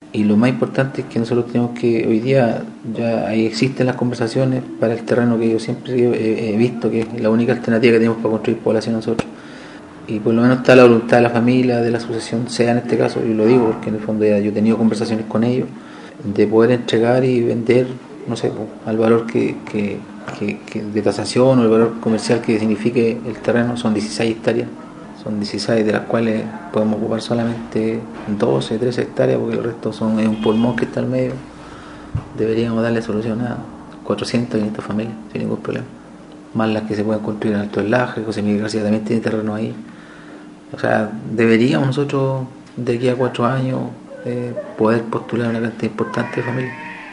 Y lo más importante es que nosotros tenemos que, hoy día ya ahí existen las conversaciones para el terreno que yo siempre he visto que es la única alternativa que tenemos para construir población nosotros. Y por lo menos está la voluntad de la familia, de la asociación, sea en este caso, y lo digo porque en el fondo ya yo he tenido conversaciones con ellos, de poder entregar y vender, no sé, al valor que de tasación o el valor comercial que signifique el terreno. Son 16 hectáreas, son 16 de las cuales podemos ocupar solamente 12, 13 hectáreas porque el resto es un pulmón que está al medio. Deberíamos darle solución a 400, 500 familias sin ningún problema, más las que se pueden construir en Alto del Laje. José Miguel García también tiene terreno ahí. O sea, deberíamos nosotros de aquí a 4 años poder postular una cantidad importante de familias.